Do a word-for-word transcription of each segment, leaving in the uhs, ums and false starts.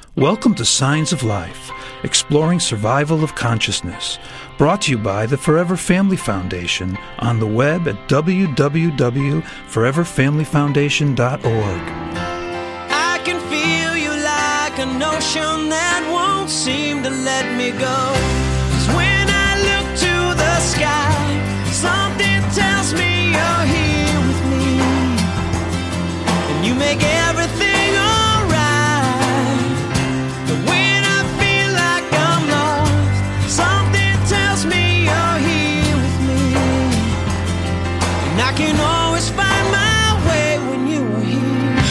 Welcome to Signs of Life, exploring survival of consciousness, brought to you by the Forever Family Foundation on the web at w w w dot forever family foundation dot org. I can feel you like an ocean that won't seem to let me go. 'Cause when I look to the sky, something tells me you're here with me, and you make everything alright. But when I feel like I'm lost, something tells me you're here with me, and I can always find my way when you are here.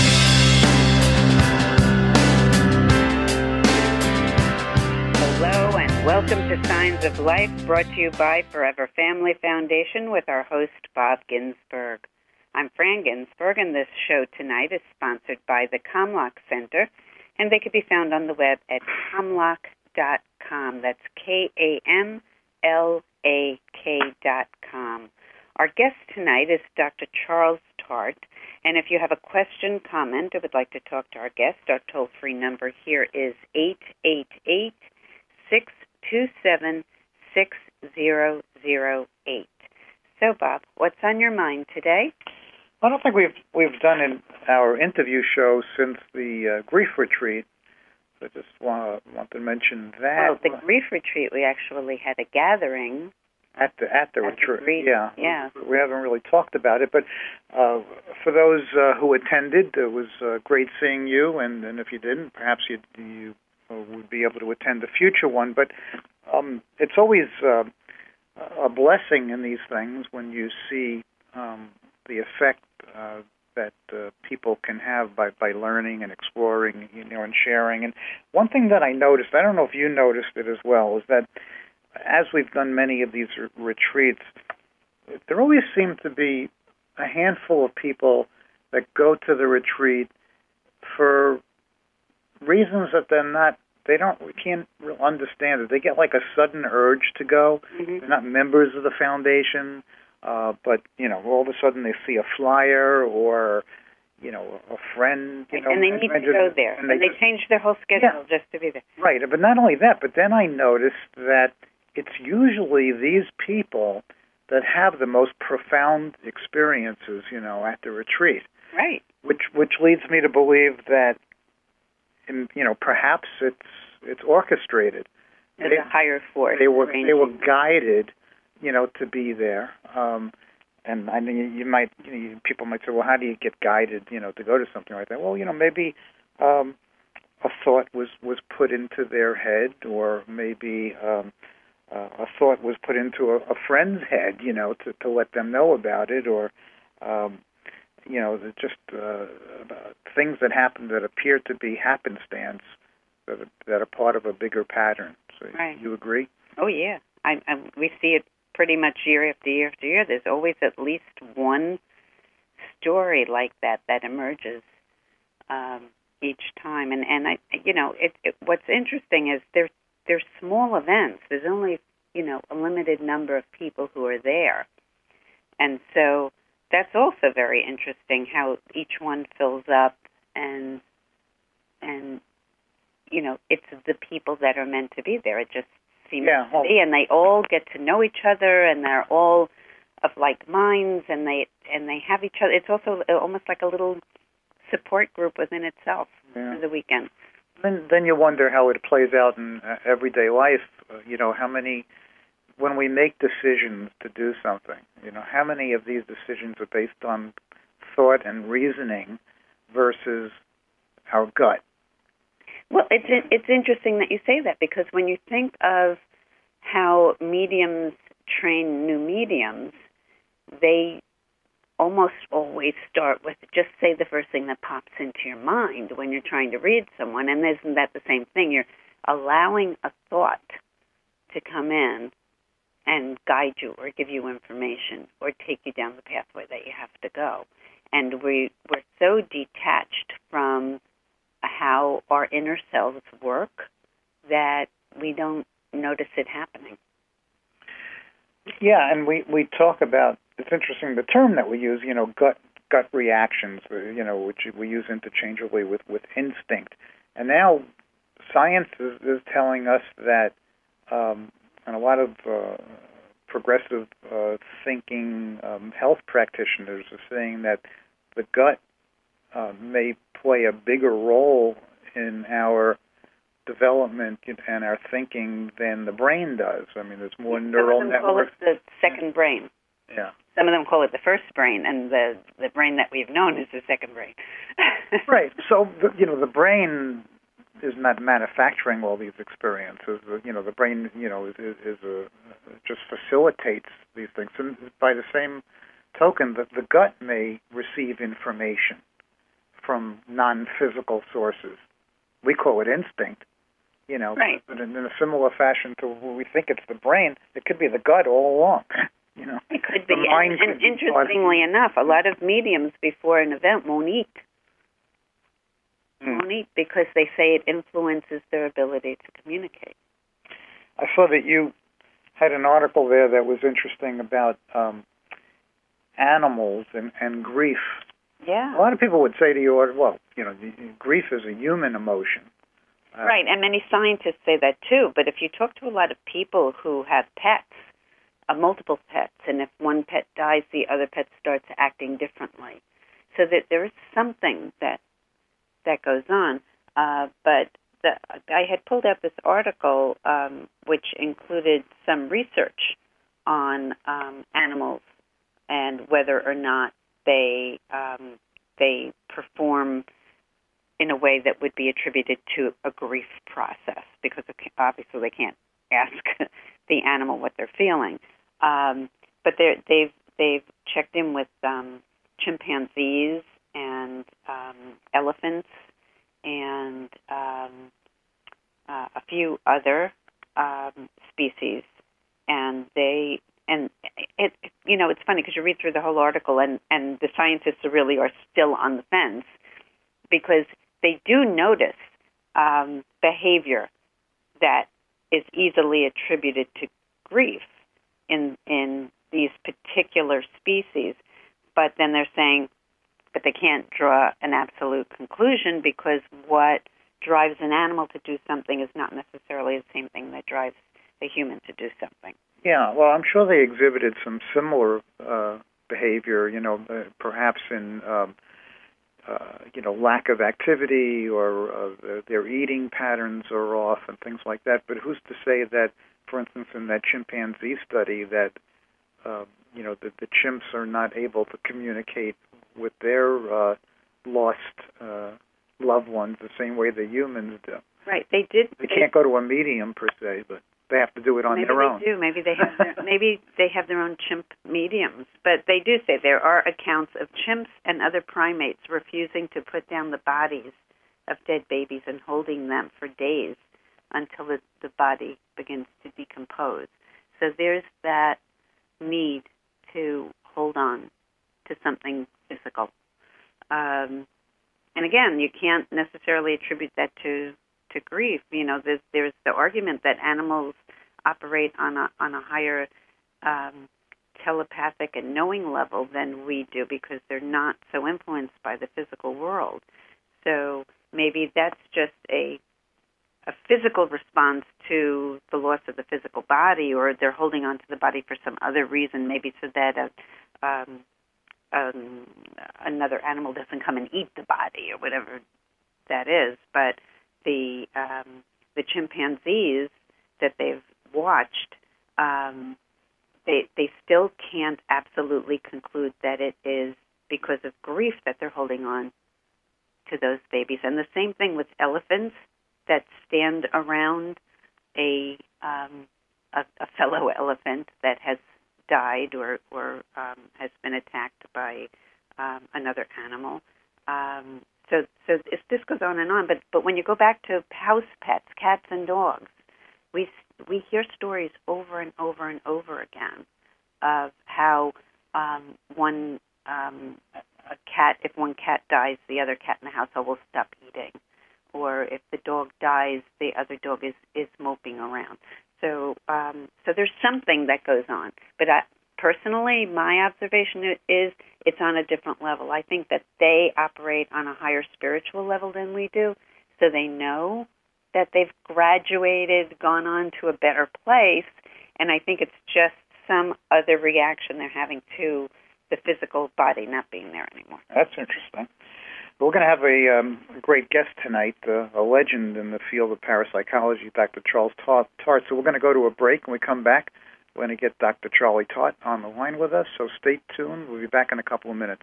Hello and welcome to Signs of Life, brought to you by Forever Family Foundation with our host, Bob Ginsberg. I'm Fran Ginsberg, and this show tonight is sponsored by the Kamlach Center, and they can be found on the web at kamlach dot com. That's K A M L A K dot com. Our guest tonight is Doctor Charles Tart, and if you have a question, comment, or would like to talk to our guest, our toll-free number here is eight eight eight, six two seven, six zero zero eight. So, Bob, what's on your mind today? I don't think we've we've done in our interview show since the uh, grief retreat. So I just want to, want to mention that. Well, the grief retreat, we actually had a gathering. At the at the At the retreat, grief, yeah. yeah. We haven't really talked about it, but uh, for those uh, who attended, it was uh, great seeing you, and, and if you didn't, perhaps you you would be able to attend the future one. But um, it's always uh, a blessing in these things when you see um, the effect uh, that uh, people can have by, by learning and exploring, you know, and sharing. And one thing that I noticed, I don't know if you noticed it as well, is that as we've done many of these re- retreats, there always seem to be a handful of people that go to the retreat for reasons that they're not, they don't, we can't really understand it. They get like a sudden urge to go. Mm-hmm. They're not members of the foundation, uh, but, you know, all of a sudden they see a flyer or, you know, a friend, you know. And they need and to just, go there. And And they, they change their whole schedule Yeah. just to be there. Right, but not only that, but then I noticed that it's usually these people that have the most profound experiences, you know, at the retreat. Right. Which which leads me to believe that, in, you know, perhaps it's it's orchestrated. There's They, a higher force. they were they were arranging. guided, you know, to be there. Um, and I mean, you might, you know, people might say, well, how do you get guided, you know, to go to something like that? Well, you know, maybe um, a thought was, was put into their head, or maybe um, uh, a thought was put into a, a friend's head, you know, to, to let them know about it, or um, you know, just uh, things that happen that appear to be happenstance that are, that are part of a bigger pattern. So Right. you agree? Oh, yeah. I, I, we see it pretty much year after year after year. There's always at least one story like that that emerges um, each time. And, and I, you know, it, it, what's interesting is they're, they're small events. There's only, you know, a limited number of people who are there. And so that's also very interesting how each one fills up, and, and you know, it's the people that are meant to be there. It just seems Yeah, to well- be, and they all get to know each other, and they're all of like minds, and they and they have each other. It's also almost like a little support group within itself Yeah. for the weekend. Then, then you wonder how it plays out in uh, everyday life. Uh, you know, how many, when we make decisions to do something, you know, how many of these decisions are based on thought and reasoning versus our gut? Well, it's it's interesting that you say that, because when you think of how mediums train new mediums, they almost always start with just say the first thing that pops into your mind when you're trying to read someone. And isn't that the same thing? You're allowing a thought to come in and guide you or give you information or take you down the pathway that you have to go. And we, we're so detached from how our inner selves work that we don't notice it happening. Yeah, and we, we talk about, it's interesting, the term that we use, you know, gut gut reactions, you know, which we use interchangeably with, with instinct. And now science is, is telling us that, um, and a lot of uh, progressive uh, thinking um, health practitioners are saying that the gut uh, may play a bigger role in our development and our thinking than the brain does. I mean, there's more Some neural of them networks. call it the second brain. Yeah. Some of them call it the first brain, and the, the brain that we've known is the second brain. Right. So, the, you know, the brain is not manufacturing all these experiences. You know, the brain, you know, is, is, is a, just facilitates these things. And by the same token, the, the gut may receive information from non-physical sources. We call it instinct, you know. Right. But in, in a similar fashion to when we think it's the brain, it could be the gut all along. You know, it could be. The mind And, could and be interestingly part- enough, a lot of mediums before an event won't eat. Hmm. Won't eat because they say it influences their ability to communicate. I saw that you had an article there that was interesting about um, animals and, and grief. Yeah. A lot of people would say to you, well, you know, grief is a human emotion. Uh, Right, and many scientists say that too. But if you talk to a lot of people who have pets, uh, multiple pets, and if one pet dies, the other pet starts acting differently. So that there is something that that goes on. Uh, but the, I had pulled out this article um, which included some research on um, animals and whether or not they um, they perform in a way that would be attributed to a grief process, because obviously they can't ask the animal what they're feeling. Um, but they've they've checked in with um, chimpanzees and um, elephants and um, uh, a few other um, species, and they and it you know it's funny because you read through the whole article and and the scientists really are still on the fence because they do notice um, behavior that is easily attributed to grief in in these particular species, but then they're saying, but they can't draw an absolute conclusion because what drives an animal to do something is not necessarily the same thing that drives a human to do something. Yeah, well, I'm sure they exhibited some similar uh, behavior, you know, uh, perhaps in, um, uh, you know, lack of activity or uh, their, their eating patterns are off and things like that. But who's to say that, for instance, in that chimpanzee study that, uh, you know, that the chimps are not able to communicate with their uh, lost uh, loved ones the same way the humans do. Right. They did. They they, can't go to a medium per se, but they have to do it on maybe their they own. do. Maybe they have. Their, maybe they have their own chimp mediums. But they do say there are accounts of chimps and other primates refusing to put down the bodies of dead babies and holding them for days until the, the body begins to decompose. So there's that need to hold on to something physical. Um, and again, you can't necessarily attribute that to, to grief. You know, there's, there's the argument that animals operate on a on a higher um, telepathic and knowing level than we do because they're not so influenced by the physical world. So maybe that's just a a physical response to the loss of the physical body, or they're holding on to the body for some other reason, maybe so that a, um, um, another animal doesn't come and eat the body or whatever that is. But the um, the chimpanzees that they've watched, um, they they still can't absolutely conclude that it is because of grief that they're holding on to those babies. And the same thing with elephants that stand around a um, a, a fellow elephant that has died or or um, has been attacked by um, another animal. Um, so so it's, this goes on and on. But but when you go back to house pets, cats and dogs, we we hear stories over and over and over again of how um, one um, a cat, if one cat dies, the other cat in the household will stop eating. Or if the dog dies, the other dog is, is moping around. So um, so there's something that goes on. But I, personally, my observation is it's on a different level. I think that they operate on a higher spiritual level than we do, so they know that they've graduated, gone on to a better place, and I think it's just some other reaction they're having to the physical body not being there anymore. That's interesting. We're going to have a, um, a great guest tonight, uh, a legend in the field of parapsychology, Doctor Charles Tart. So we're going to go to a break. When we come back, we're going to get Doctor Charlie Tart on the line with us, so stay tuned. We'll be back in a couple of minutes.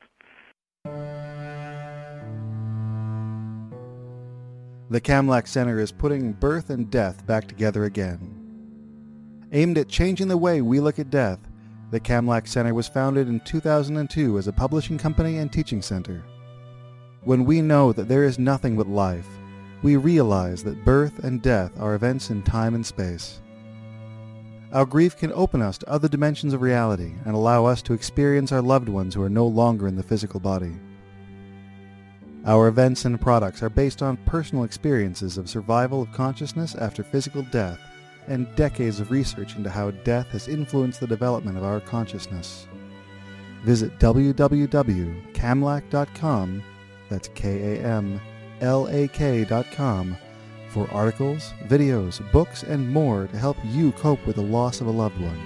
The Kamlach Center is putting birth and death back together again. Aimed at changing the way we look at death, the Kamlach Center was founded in two thousand two as a publishing company and teaching center. When we know that there is nothing but life, we realize that birth and death are events in time and space. Our grief can open us to other dimensions of reality and allow us to experience our loved ones who are no longer in the physical body. Our events and products are based on personal experiences of survival of consciousness after physical death and decades of research into how death has influenced the development of our consciousness. Visit w w w dot kamlach dot com, that's K A M L A K dot com, for articles, videos, books, and more to help you cope with the loss of a loved one.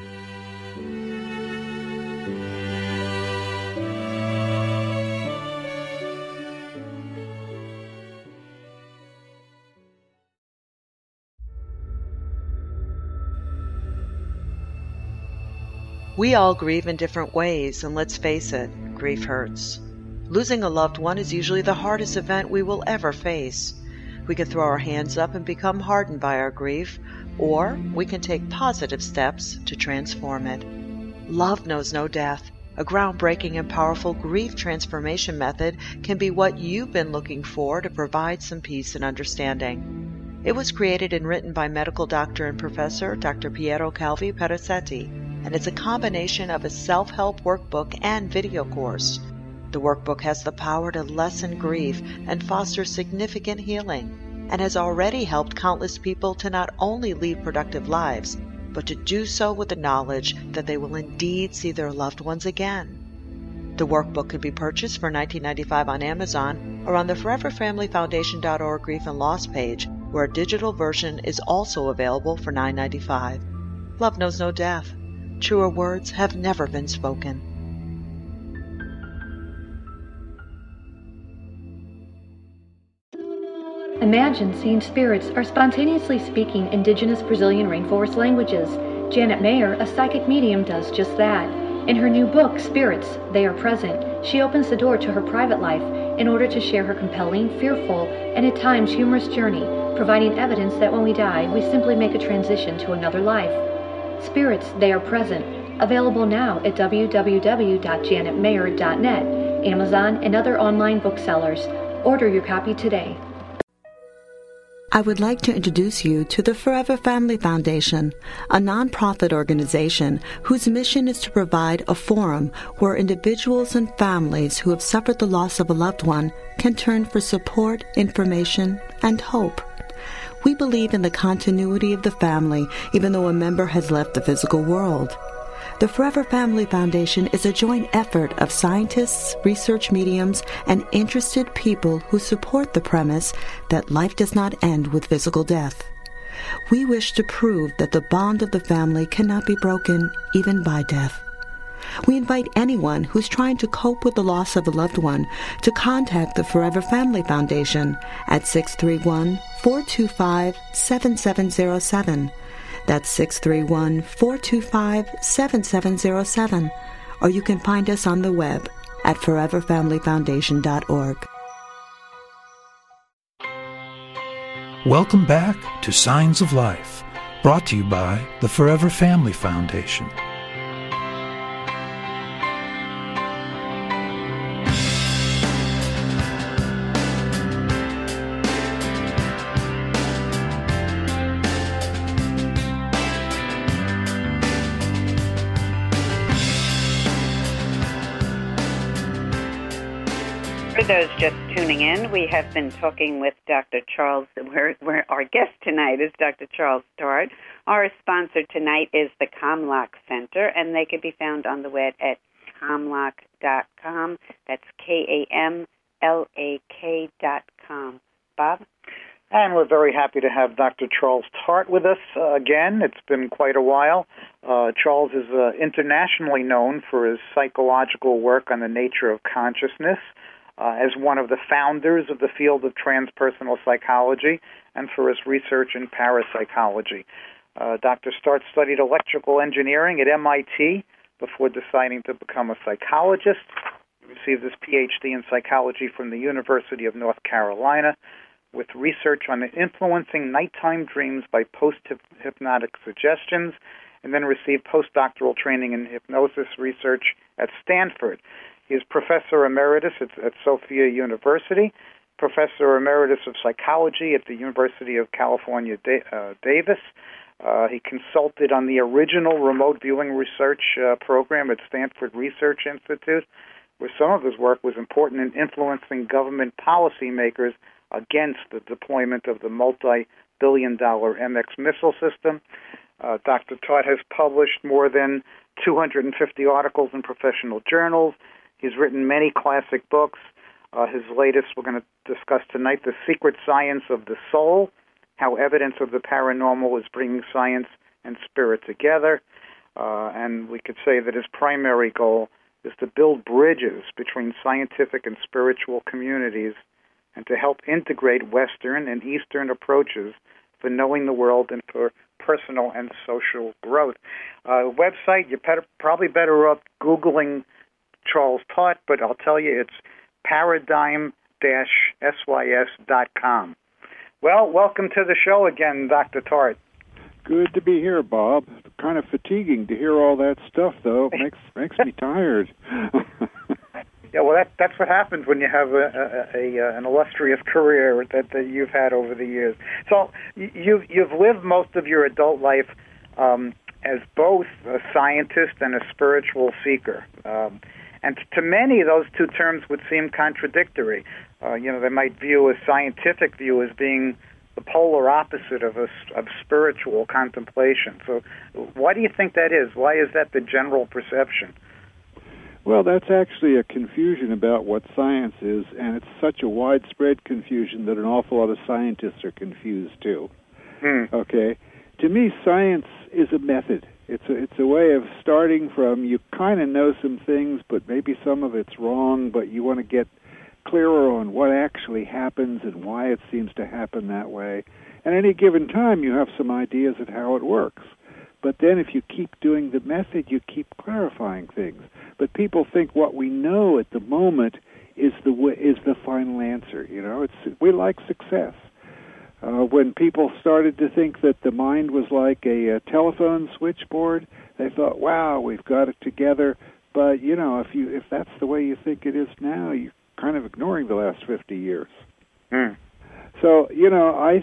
We all grieve in different ways, and let's face it, grief hurts. Losing a loved one is usually the hardest event we will ever face. We can throw our hands up and become hardened by our grief, or we can take positive steps to transform it. Love knows no death. A groundbreaking and powerful grief transformation method can be what you've been looking for to provide some peace and understanding. It was created and written by medical doctor and professor Doctor Piero Calvi Perazzetti, and it's a combination of a self-help workbook and video course. The workbook has the power to lessen grief and foster significant healing, and has already helped countless people to not only lead productive lives, but to do so with the knowledge that they will indeed see their loved ones again. The workbook can be purchased for nineteen ninety-five dollars on Amazon or on the forever family foundation dot org Grief and Loss page, where a digital version is also available for nine ninety-five. Love knows no death. Truer words have never been spoken. Imagine seeing spirits are spontaneously speaking indigenous Brazilian rainforest languages. Janet Mayer, a psychic medium, does just that. In her new book, Spirits, They Are Present, she opens the door to her private life in order to share her compelling, fearful, and at times humorous journey, providing evidence that when we die, we simply make a transition to another life. Spirits, They Are Present, available now at w w w dot janet mayer dot net, Amazon, and other online booksellers. Order your copy today. I would like to introduce you to the Forever Family Foundation, a nonprofit organization whose mission is to provide a forum where individuals and families who have suffered the loss of a loved one can turn for support, information, and hope. We believe in the continuity of the family, even though a member has left the physical world. The Forever Family Foundation is a joint effort of scientists, research mediums, and interested people who support the premise that life does not end with physical death. We wish to prove that the bond of the family cannot be broken even by death. We invite anyone who's trying to cope with the loss of a loved one to contact the Forever Family Foundation at six three one, four two five, seven seven zero seven. That's six three one, four two five, seven seven zero seven. Or you can find us on the web at forever family foundation dot org. Welcome back to Signs of Life, brought to you by the Forever Family Foundation. For those just tuning in, we have been talking with Doctor Charles, where, where our guest tonight is Doctor Charles Tart. Our sponsor tonight is the Kamlach Center, and they can be found on the web at kamlach dot com. That's K A M L A K dot com. Bob? And we're very happy to have Doctor Charles Tart with us uh, again. It's been quite a while. Uh, Charles is uh, internationally known for his psychological work on the nature of consciousness, uh, as one of the founders of the field of transpersonal psychology, and for his research in parapsychology. Uh, Doctor Tart studied electrical engineering at M I T before deciding to become a psychologist. He received his P H D in psychology from the University of North Carolina, with research on influencing nighttime dreams by post-hypnotic suggestions, and then received postdoctoral training in hypnosis research at Stanford. He is Professor Emeritus at, at Sophia University, Professor Emeritus of Psychology at the University of California, da- uh, Davis. Uh, he consulted on the original remote viewing research uh, program at Stanford Research Institute, where some of his work was important in influencing government policymakers against the deployment of the multi-billion dollar M X missile system. Uh, Doctor Tart has published more than two hundred fifty articles in professional journals. He's written many classic books. Uh, his latest we're going to discuss tonight, The Secret Science of the Soul, How Evidence of the Paranormal is Bringing Science and Spirit Together. Uh, and we could say that his primary goal is to build bridges between scientific and spiritual communities and to help integrate Western and Eastern approaches for knowing the world and for personal and social growth. Uh, website, you're better, probably better off Googling Charles Tart, but I'll tell you it's paradigm dash S Y S dot com. Well, welcome to the show again, Doctor Tart. Good to be here, Bob. Kind of fatiguing to hear all that stuff, though. Makes makes me tired. Yeah, well, that, that's what happens when you have a, a, a an illustrious career that, that you've had over the years. So you've, you've lived most of your adult life um, as both a scientist and a spiritual seeker. Um, and to many, those two terms would seem contradictory. Uh, you know, they might view a scientific view as being the polar opposite of, a, of spiritual contemplation. So why do you think that is? Why is that the general perception? Well, that's actually a confusion about what science is, and it's such a widespread confusion that an awful lot of scientists are confused too. Hmm. Okay? To me, science is a method. It's a, it's a way of starting from, you kind of know some things, but maybe some of it's wrong, but you want to get clearer on what actually happens and why it seems to happen that way. At any given time, you have some ideas of how it works. But then if you keep doing the method, you keep clarifying things. But people think what we know at the moment is the w- is the final answer. You know, it's we like success. Uh, when people started to think that the mind was like a, a telephone switchboard, they thought, "Wow, we've got it together." But you know, if you if that's the way you think it is now, you're kind of ignoring the last fifty years. Mm. So you know, I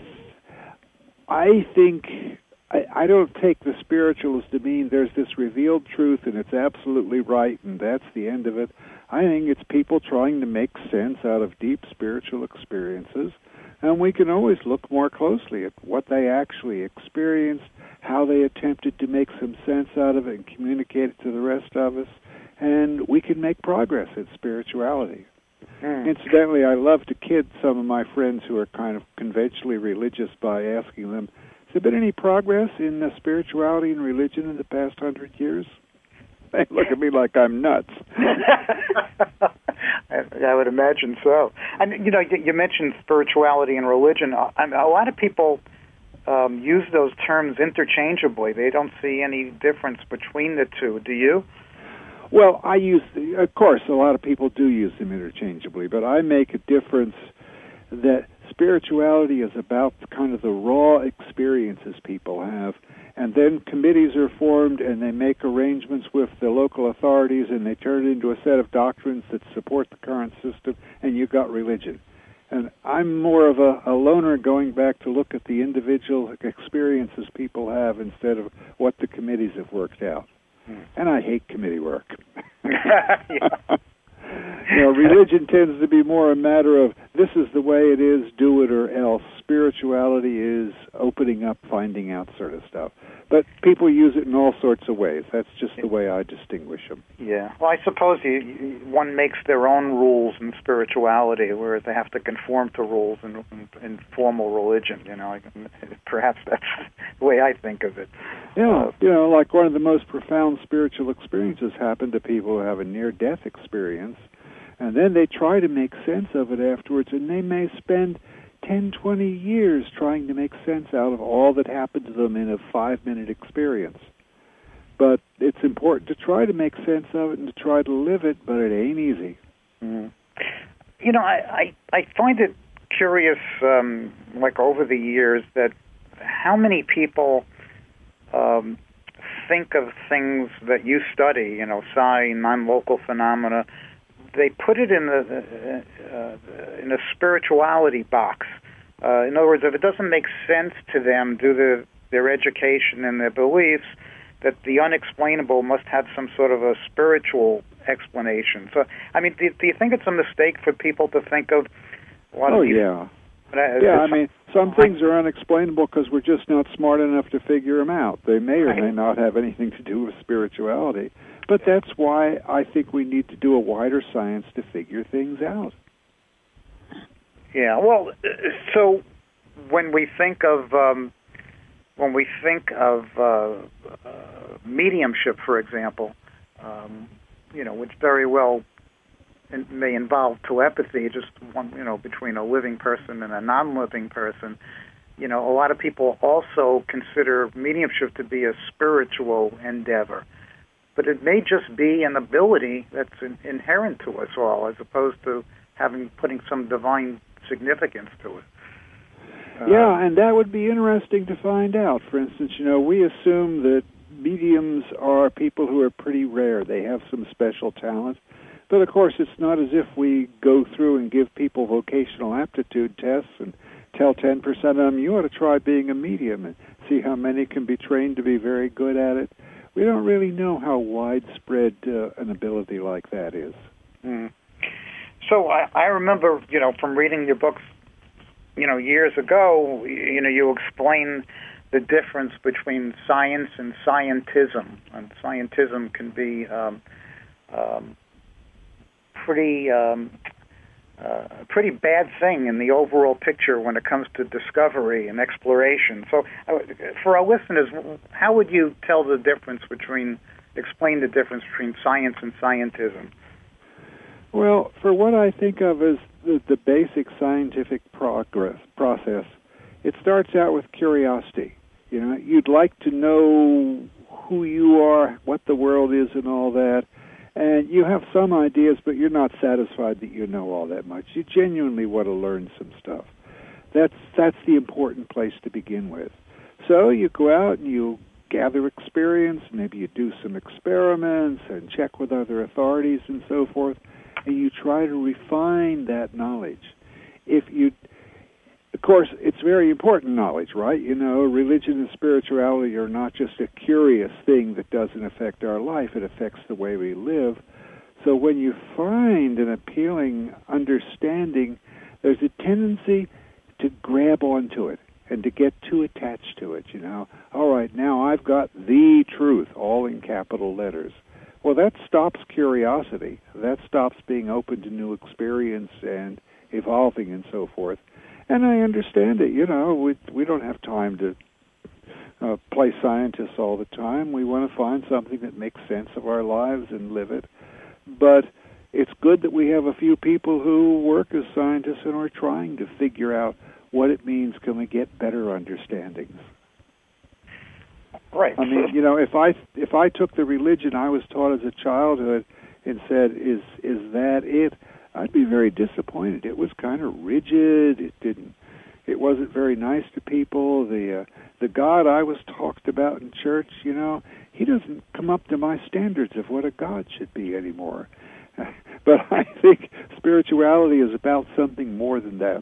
I think. I, I don't take the spiritualist to mean there's this revealed truth and it's absolutely right and that's the end of it. I think it's people trying to make sense out of deep spiritual experiences, and we can always look more closely at what they actually experienced, how they attempted to make some sense out of it and communicate it to the rest of us, and we can make progress in spirituality. Mm. Incidentally, I love to kid some of my friends who are kind of conventionally religious by asking them, has there been any progress in uh, spirituality and religion in the past hundred years? They look at me like I'm nuts. I, I would imagine so. And, you know, you, you mentioned spirituality and religion. A, a lot of people um, use those terms interchangeably. They don't see any difference between the two. Do you? Well, I use, of course, a lot of people do use them interchangeably, but I make a difference that spirituality is about kind of the raw experiences people have, and then committees are formed and they make arrangements with the local authorities and they turn it into a set of doctrines that support the current system, and you've got religion. And I'm more of a, a loner going back to look at the individual experiences people have instead of what the committees have worked out. Hmm. And I hate committee work. Yeah. You know, religion tends to be more a matter of this is the way it is, do it or else. Spirituality is open opening up, finding out sort of stuff. But people use it in all sorts of ways. That's just the way I distinguish them. Yeah. Well, I suppose you, you, one makes their own rules in spirituality, whereas they have to conform to rules in, in, in formal religion. You know, perhaps that's the way I think of it. Yeah. Uh, you know, like one of the most profound spiritual experiences happen to people who have a near-death experience, and then they try to make sense of it afterwards, and they may spend ten, twenty years trying to make sense out of all that happened to them in a five-minute experience. But it's important to try to make sense of it and to try to live it, but it ain't easy. Mm-hmm. You know, I, I, I find it curious, um, like over the years, that how many people um, think of things that you study, you know, psi, non-local phenomena, they put it in the uh, uh, in a spirituality box. Uh, in other words, if it doesn't make sense to them due to their education and their beliefs, that the unexplainable must have some sort of a spiritual explanation. So, I mean, do, do you think it's a mistake for people to think of? A lot oh of these, yeah, uh, yeah. I mean, some things are unexplainable because we're just not smart enough to figure them out. They may or may not have anything to do with spirituality. But that's why I think we need to do a wider science to figure things out. Yeah, well, so when we think of um, when we think of uh, uh, mediumship, for example, um, you know, which very well in, may involve telepathy, just one, you know, between a living person and a non-living person. You know, a lot of people also consider mediumship to be a spiritual endeavor. But it may just be an ability that's in, inherent to us all, as opposed to having putting some divine significance to it. Uh, yeah, and that would be interesting to find out. For instance, you know, we assume that mediums are people who are pretty rare. They have some special talent. But, of course, it's not as if we go through and give people vocational aptitude tests and tell ten percent of them, you ought to try being a medium and see how many can be trained to be very good at it. We don't really know how widespread uh, an ability like that is. Mm. So I, I remember, you know, from reading your books, you know, years ago, you know, you explain the difference between science and scientism. And scientism can be um, um, pretty um, uh, a pretty bad thing in the overall picture when it comes to discovery and exploration. So uh, for our listeners, how would you tell the difference between, explain the difference between science and scientism? Well, for what I think of as the, the basic scientific progress process, it starts out with curiosity. You know, you'd like to know who you are, what the world is, and all that. And you have some ideas, but you're not satisfied that you know all that much. You genuinely want to learn some stuff. That's that's the important place to begin with. So you go out and you gather experience, maybe you do some experiments and check with other authorities and so forth, and you try to refine that knowledge. If you, of course, it's very important knowledge, right? You know, religion and spirituality are not just a curious thing that doesn't affect our life, it affects the way we live. So when you find an appealing understanding, there's a tendency to grab onto it and to get too attached to it, you know. All right, now I've got the truth, all in capital letters. Well, that stops curiosity. That stops being open to new experience and evolving and so forth. And I understand it. You know, we we don't have time to uh, play scientists all the time. We want to find something that makes sense of our lives and live it. But it's good that we have a few people who work as scientists and are trying to figure out what it means. Can we get better understandings? Right. I mean, you know, if I if I took the religion I was taught as a childhood and said, "Is is that it?" I'd be very disappointed. It was kind of rigid. It didn't. It wasn't very nice to people. The uh, the God I was talked about in church, you know, he doesn't come up to my standards of what a God should be anymore. But I think spirituality is about something more than that.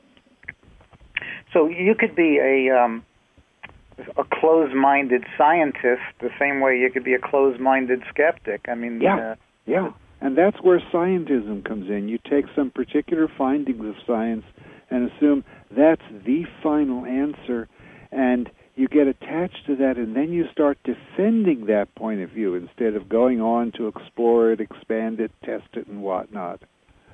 So you could be a um, a closed-minded scientist the same way you could be a closed-minded skeptic. I mean, yeah, uh, yeah. And that's where scientism comes in. You take some particular findings of science and assume that's the final answer, And you get attached to that, and then you start defending that point of view instead of going on to explore it, expand it, test it, and whatnot.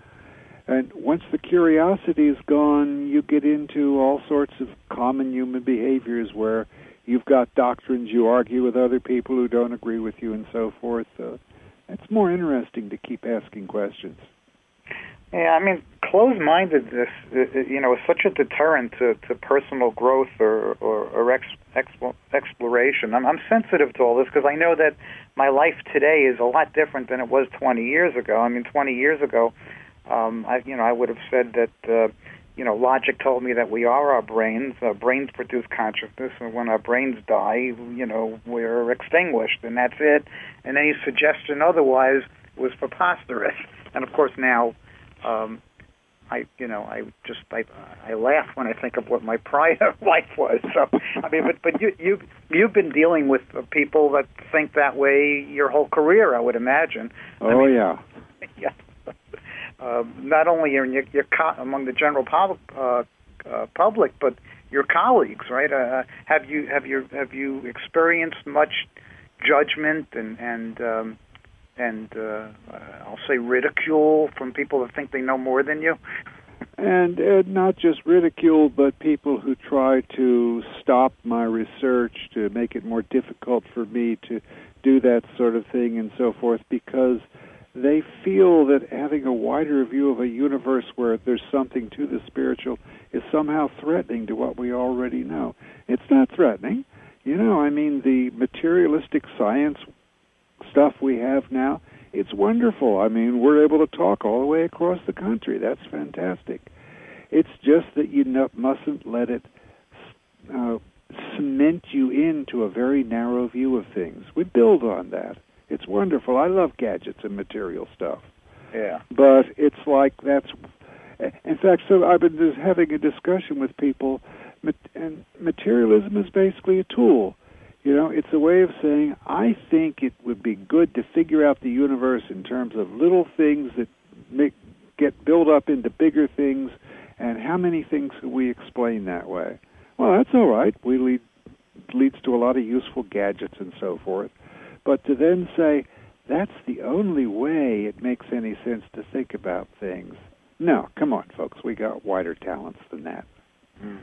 And once the curiosity is gone, you get into all sorts of common human behaviors where you've got doctrines, you argue with other people who don't agree with you, and so forth. So it's more interesting to keep asking questions. Yeah, I mean, closed-mindedness, you know, is such a deterrent to, to personal growth or or, or ex, ex, exploration. I'm, I'm sensitive to all this because I know that my life today is a lot different than it was twenty years ago. I mean, twenty years ago, um, I you know, I would have said that uh, you know, logic told me that we are our brains. Our brains produce consciousness, and when our brains die, you know, we're extinguished, and that's it. And any suggestion otherwise was preposterous. And of course now. Um, I, you know, I just I, I laugh when I think of what my prior life was. So, I mean, but but you you you've been dealing with people that think that way your whole career, I would imagine. Oh I mean, yeah, yeah. Uh, not only in your, your co- among the general pub, uh, uh, public, but your colleagues, right? Uh, have you have you have you experienced much judgment and and um, and uh, I'll say ridicule from people that think they know more than you? And uh, not just ridicule, but people who try to stop my research, to make it more difficult for me to do that sort of thing and so forth, because they feel that having a wider view of a universe where there's something to the spiritual is somehow threatening to what we already know. It's not threatening. You know, I mean, the materialistic science stuff we have now, it's wonderful. I mean, we're able to talk all the way across the country. That's fantastic. It's just that you no, mustn't let it uh, cement you into a very narrow view of things. We build on that. It's wonderful. I love gadgets and material stuff. Yeah. But it's like that's... In fact, so I've been just having a discussion with people, and materialism is basically a tool. You know, it's a way of saying, I think it would be good to figure out the universe in terms of little things that make, get built up into bigger things, and how many things can we explain that way? Well, that's all right. We lead leads to a lot of useful gadgets and so forth. But to then say, that's the only way it makes any sense to think about things. No, come on, folks. We got wider talents than that. Mm.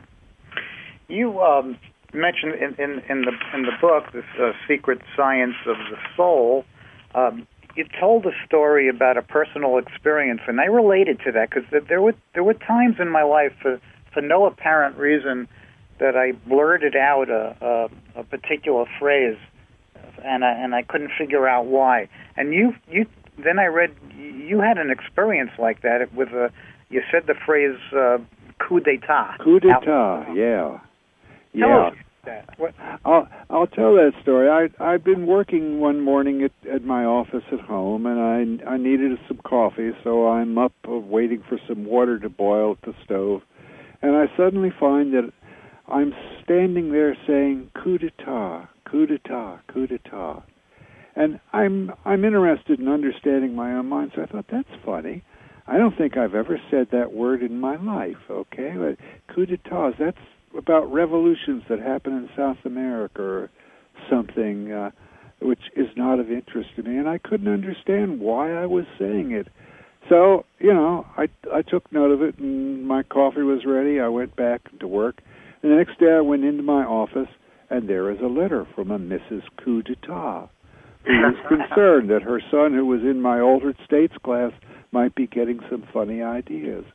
You... Um mentioned in, in, in the in the book, this uh, Secret Science of the Soul, um, you told a story about a personal experience, and I related to that because there were there were times in my life, for for no apparent reason, that I blurted out a a, a particular phrase, and I and I couldn't figure out why. And you you then I read you had an experience like that with a you said the phrase uh, coup d'état. Coup d'état, yeah. Tell yeah. us that. What? I'll I'll tell that story. I I've been working one morning at, at my office at home, and I I needed some coffee, so I'm up uh, waiting for some water to boil at the stove, and I suddenly find that I'm standing there saying coup d'état, coup d'état, coup d'état, and I'm I'm interested in understanding my own mind. So I thought, that's funny. I don't think I've ever said that word in my life. Okay, but coup d'état, that's about revolutions that happen in South America or something, uh, which is not of interest to me, and I couldn't understand why I was saying it. So, you know, I, I took note of it, and my coffee was ready. I went back to work, and the next day I went into my office, and there is a letter from a Missus Coup d'etat, who was concerned that her son, who was in my Altered States class, might be getting some funny ideas.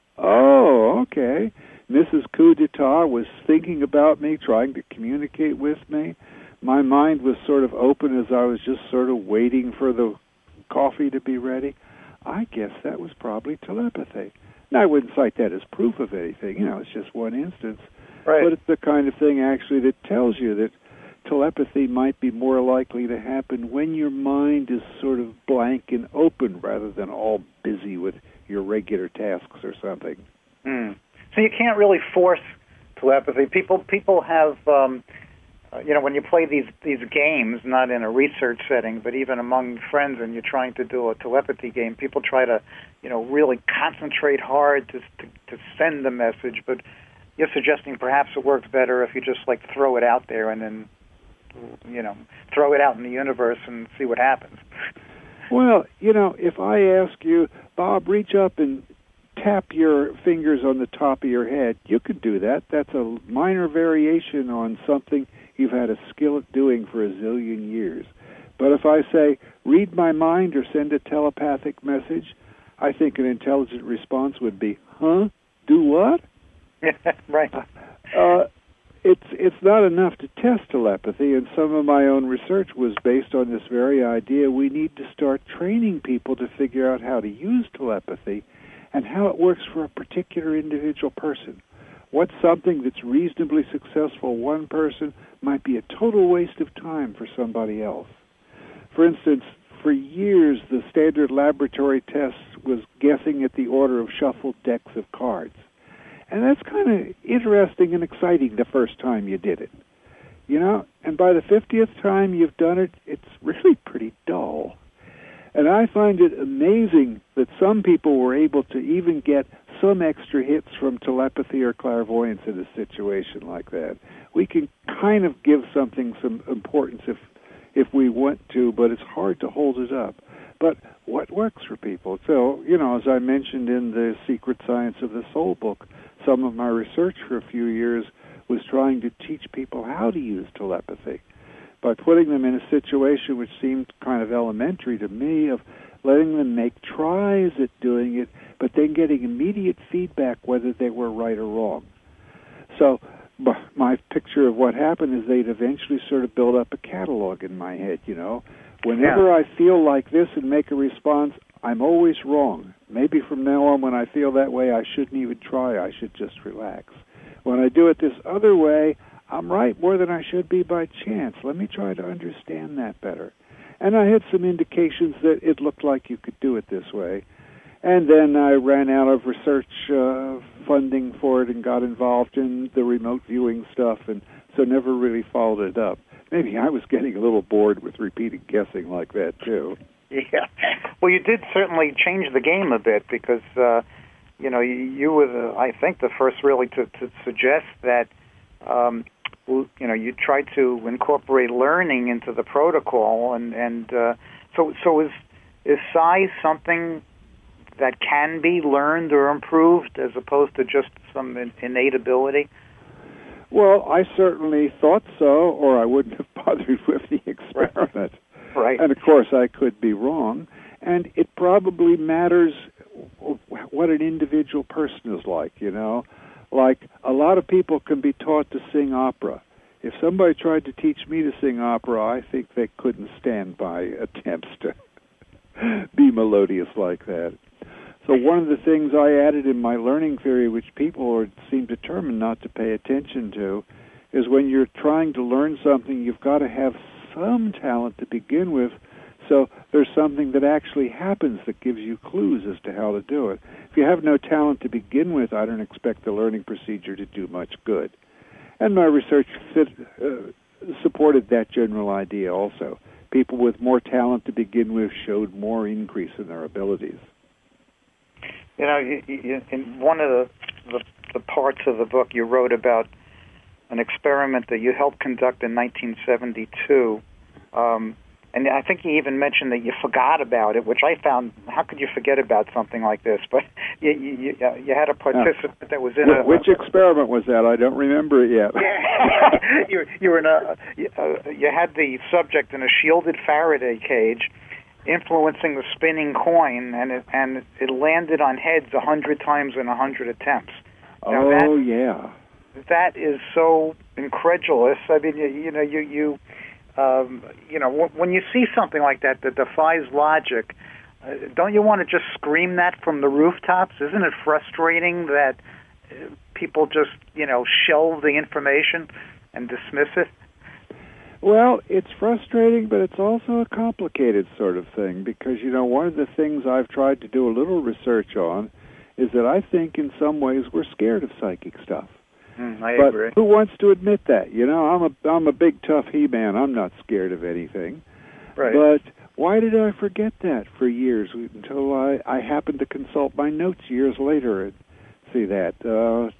Oh, okay. Missus Coup d'etat was thinking about me, trying to communicate with me. My mind was sort of open as I was just sort of waiting for the coffee to be ready. I guess that was probably telepathy. Now, I wouldn't cite that as proof of anything. You know, it's just one instance. Right. But it's the kind of thing, actually, that tells you that telepathy might be more likely to happen when your mind is sort of blank and open rather than all busy with your regular tasks or something. Mm. So you can't really force telepathy. People people have, um, uh, you know, when you play these, these games, not in a research setting, but even among friends, and you're trying to do a telepathy game, people try to, you know, really concentrate hard to to, to send the message. But you're suggesting perhaps it works better if you just like throw it out there and then, you know, throw it out in the universe and see what happens. Well, you know, if I ask you, Bob, reach up and tap your fingers on the top of your head, you could do that. That's a minor variation on something you've had a skill at doing for a zillion years. But if I say, read my mind or send a telepathic message, I think an intelligent response would be, huh? Do what? Right. Uh, it's it's not enough to test telepathy, and some of my own research was based on this very idea. We need to start training people to figure out how to use telepathy and how it works for a particular individual person. What's something that's reasonably successful one person might be a total waste of time for somebody else. For instance, for years, the standard laboratory test was guessing at the order of shuffled decks of cards. And that's kind of interesting and exciting the first time you did it. You know, and by the fiftieth time you've done it, it's really pretty dull. And I find it amazing that some people were able to even get some extra hits from telepathy or clairvoyance in a situation like that. We can kind of give something some importance if if we want to, but it's hard to hold it up. But what works for people? So, you know, as I mentioned in the Secret Science of the Soul book, some of my research for a few years was trying to teach people how to use telepathy by putting them in a situation which seemed kind of elementary to me, of letting them make tries at doing it, but then getting immediate feedback whether they were right or wrong. So my picture of what happened is they'd eventually sort of build up a catalog in my head, you know. Whenever yeah. I feel like this and make a response, I'm always wrong. Maybe from now on when I feel that way, I shouldn't even try. I should just relax. When I do it this other way, I'm right more than I should be by chance. Let me try to understand that better. And I had some indications that it looked like you could do it this way. And then I ran out of research uh, funding for it and got involved in the remote viewing stuff, and so never really followed it up. Maybe I was getting a little bored with repeated guessing like that, too. Yeah. Well, you did certainly change the game a bit because, uh, you know, you, you were, the, I think, the first really to, to suggest that, um, you know, you tried to incorporate learning into the protocol. And, and uh, so so is, is size something that can be learned or improved as opposed to just some innate ability? Well, I certainly thought so, or I wouldn't have bothered with the experiment. Right. And, of course, I could be wrong. And it probably matters what an individual person is like, you know. Like, a lot of people can be taught to sing opera. If somebody tried to teach me to sing opera, I think they couldn't stand by attempts to be melodious like that. So one of the things I added in my learning theory, which people seem determined not to pay attention to, is when you're trying to learn something, you've got to have some talent to begin with, so there's something that actually happens that gives you clues as to how to do it. If you have no talent to begin with, I don't expect the learning procedure to do much good. And my research fit, uh, supported that general idea also. People with more talent to begin with showed more increase in their abilities. You know, you, you, in one of the, the, the parts of the book, you wrote about an experiment that you helped conduct in nineteen seventy-two, um, and I think you even mentioned that you forgot about it, which I found, how could you forget about something like this? But you you, you had a participant yeah. that was in Wh- a... Which experiment was that? I don't remember it yet. Yeah. you, you were in a... You, uh, you had the subject in a shielded Faraday cage, influencing the spinning coin, and it and it landed on heads a hundred times in a hundred attempts. Now oh that, yeah, that is so incredulous. I mean, you, you know, you you um, you know, w- when you see something like that that defies logic, uh, don't you want to just scream that from the rooftops? Isn't it frustrating that uh, people just you know shelve the information and dismiss it? Well, it's frustrating, but it's also a complicated sort of thing because, you know, one of the things I've tried to do a little research on is that I think in some ways we're scared of psychic stuff. Mm, I but agree. Who wants to admit that? You know, I'm a I'm a big tough He-Man. I'm not scared of anything. Right. But why did I forget that for years until I, I happened to consult my notes years later and see that? Uh,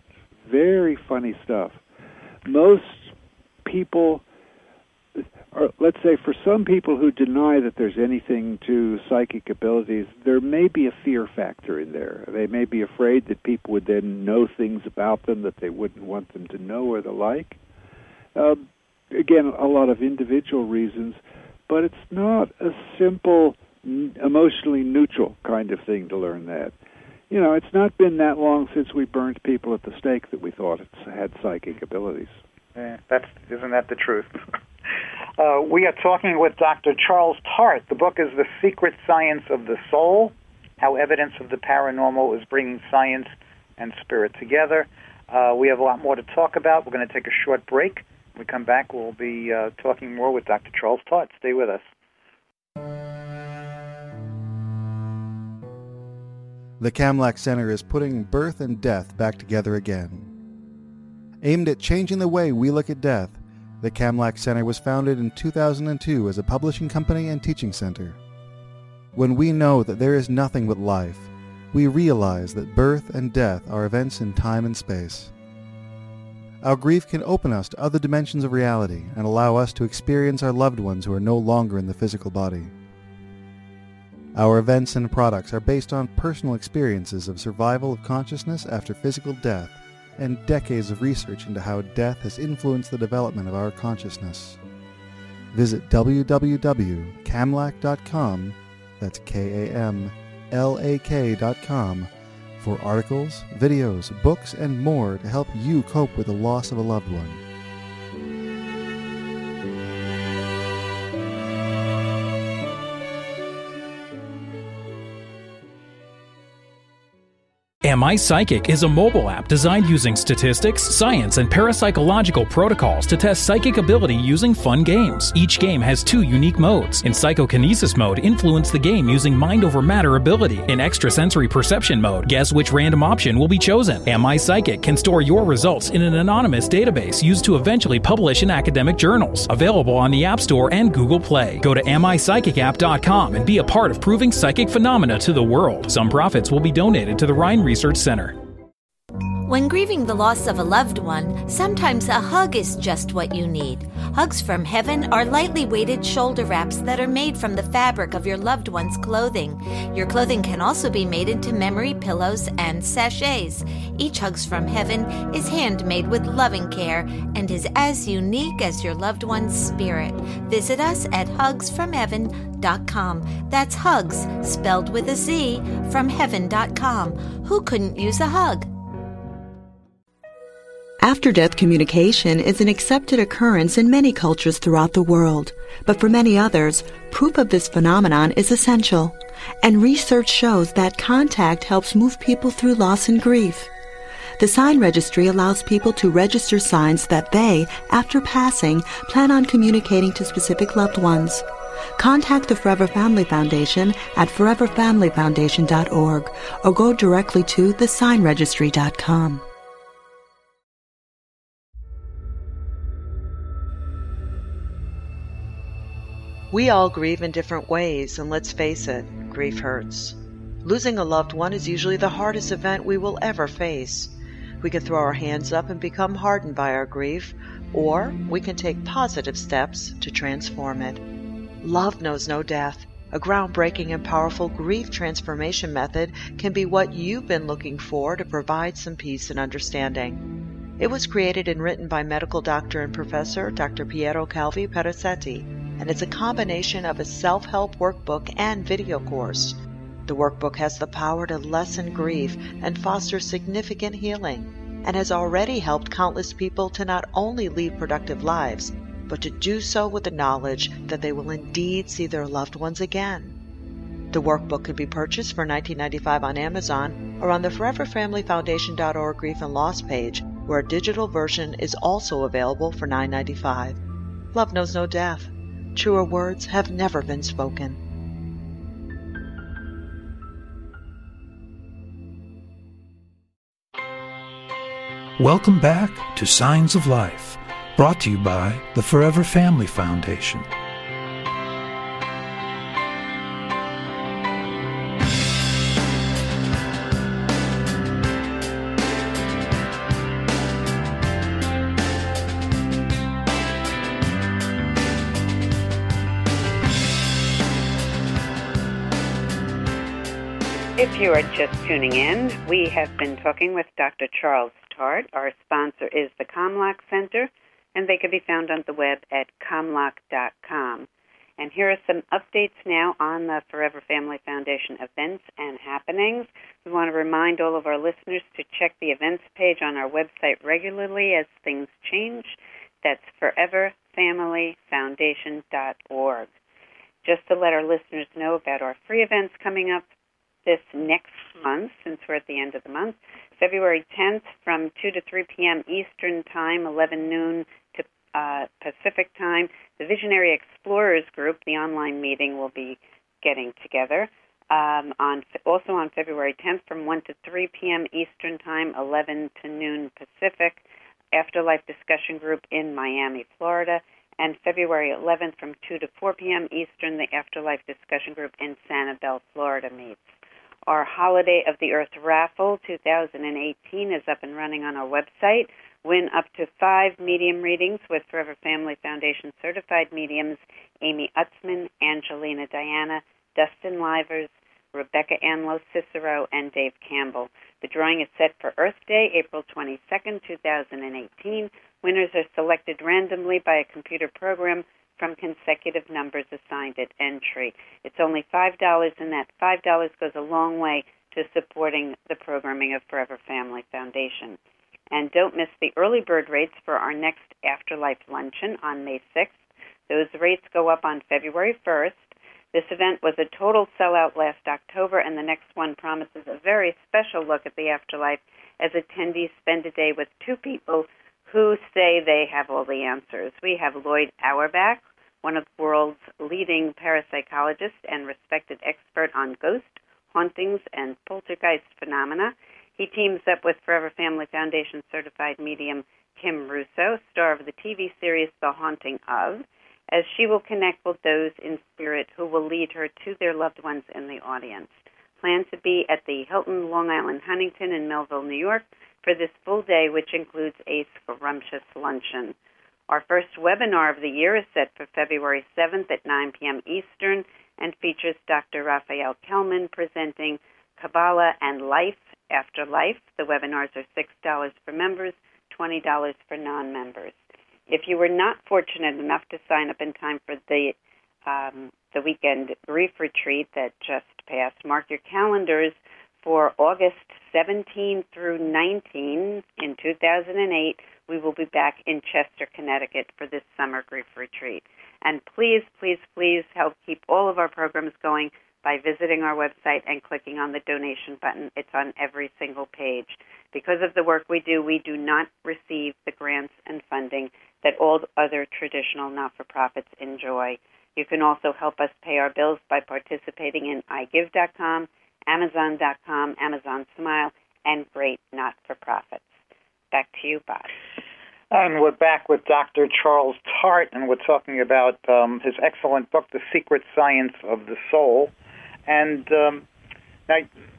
very funny stuff. Most people, or let's say for some people who deny that there's anything to psychic abilities, there may be a fear factor in there. They may be afraid that people would then know things about them that they wouldn't want them to know or the like. Uh, again, a lot of individual reasons, but it's not a simple, n- emotionally neutral kind of thing to learn that. You know, it's not been that long since we burned people at the stake that we thought it had psychic abilities. Yeah, that's, isn't that the truth? uh, we are talking with Doctor Charles Tart. The book is The Secret Science of the Soul, How Evidence of the Paranormal is Bringing Science and Spirit Together. Uh, we have a lot more to talk about. We're going to take a short break. When we come back, we'll be uh, talking more with Doctor Charles Tart. Stay with us. The Kamlach Center is putting birth and death back together again. Aimed at changing the way we look at death, the Kamlach Center was founded in two thousand two as a publishing company and teaching center. When we know that there is nothing but life, we realize that birth and death are events in time and space. Our grief can open us to other dimensions of reality and allow us to experience our loved ones who are no longer in the physical body. Our events and products are based on personal experiences of survival of consciousness after physical death and decades of research into how death has influenced the development of our consciousness. Visit w w w dot kamlach dot com, that's K A M L A K dot com, for articles, videos, books, and more to help you cope with the loss of a loved one. Am I Psychic is a mobile app designed using statistics, science, and parapsychological protocols to test psychic ability using fun games. Each game has two unique modes. In psychokinesis mode, influence the game using mind over matter ability. In extrasensory perception mode, guess which random option will be chosen. Am I Psychic can store your results in an anonymous database used to eventually publish in academic journals. Available on the App Store and Google Play. Go to am I psychic app dot com and be a part of proving psychic phenomena to the world. Some profits will be donated to the Rhine Research Center. When grieving the loss of a loved one, sometimes a hug is just what you need. Hugs from Heaven are lightly weighted shoulder wraps that are made from the fabric of your loved one's clothing. Your clothing can also be made into memory pillows and sachets. Each Hugs from Heaven is handmade with loving care and is as unique as your loved one's spirit. Visit us at hugs from heaven dot com. That's hugs, spelled with a Z, from heaven dot com. Who couldn't use a hug? After-death communication is an accepted occurrence in many cultures throughout the world, but for many others, proof of this phenomenon is essential, and research shows that contact helps move people through loss and grief. The Sign Registry allows people to register signs that they, after passing, plan on communicating to specific loved ones. Contact the Forever Family Foundation at forever family foundation dot org or go directly to the sign registry dot com. We all grieve in different ways, and let's face it, grief hurts. Losing a loved one is usually the hardest event we will ever face. We can throw our hands up and become hardened by our grief, or we can take positive steps to transform it. Love knows no death. A groundbreaking and powerful grief transformation method can be what you've been looking for to provide some peace and understanding. It was created and written by medical doctor and professor Doctor Piero Calvi Perazzetti, and it's a combination of a self-help workbook and video course. The workbook has the power to lessen grief and foster significant healing, and has already helped countless people to not only lead productive lives, but to do so with the knowledge that they will indeed see their loved ones again. The workbook can be purchased for nineteen ninety-five dollars on Amazon or on the forever family foundation dot org Grief and Loss page, where a digital version is also available for nine ninety-five. Love knows no death. Truer words have never been spoken. Welcome back to Signs of Life, brought to you by the Forever Family Foundation. If you are just tuning in, we have been talking with Doctor Charles Tart. Our sponsor is the Comlock Center, and they can be found on the web at comlock dot com. And here are some updates now on the Forever Family Foundation events and happenings. We want to remind all of our listeners to check the events page on our website regularly as things change. That's forever family foundation dot org. Just to let our listeners know about our free events coming up this next month, since we're at the end of the month, February tenth from two to three p.m. Eastern Time, eleven noon to uh, Pacific Time. The Visionary Explorers Group, the online meeting, will be getting together. Um, on also on February tenth from one to three p.m. Eastern Time, eleven to noon Pacific, Afterlife Discussion Group in Miami, Florida. And February eleventh from two to four p.m. Eastern, the Afterlife Discussion Group in Sanibel, Florida meets. Our Holiday of the Earth raffle two thousand eighteen is up and running on our website. Win up to five medium readings with Forever Family Foundation certified mediums Amy Utzman, Angelina Diana, Dustin Livers, Rebecca Anlo Cicero, and Dave Campbell. The drawing is set for Earth Day, April twenty-second, two thousand eighteen. Winners are selected randomly by a computer program from consecutive numbers assigned at entry. It's only five dollars, and that five dollars goes a long way to supporting the programming of Forever Family Foundation. And don't miss the early bird rates for our next Afterlife Luncheon on May sixth. Those rates go up on February first. This event was a total sellout last October, and the next one promises a very special look at the afterlife as attendees spend a day with two people who say they have all the answers. We have Lloyd Auerbach, one of the world's leading parapsychologists and respected expert on ghost, hauntings, and poltergeist phenomena. He teams up with Forever Family Foundation certified medium Kim Russo, star of the T V series The Haunting of, as she will connect with those in spirit who will lead her to their loved ones in the audience. Plan to be at the Hilton Long Island Huntington in Melville, New York, for this full day, which includes a scrumptious luncheon. Our first webinar of the year is set for February seventh at nine p.m. Eastern and features Doctor Raphael Kelman presenting Kabbalah and Life After Life. The webinars are six dollars for members, twenty dollars for non-members. If you were not fortunate enough to sign up in time for the um, the weekend grief retreat that just passed, mark your calendars for August seventeenth through nineteenth in two thousand eight. We will be back in Chester, Connecticut for this summer grief retreat. And please, please, please help keep all of our programs going by visiting our website and clicking on the donation button. It's on every single page. Because of the work we do, we do not receive the grants and funding that all other traditional not-for-profits enjoy. You can also help us pay our bills by participating in i give dot com, amazon dot com, Amazon Smile, and great not-for-profits. Back to you, Bob. And we're back with Doctor Charles Tart, and we're talking about um, his excellent book, The Secret Science of the Soul. And um, now,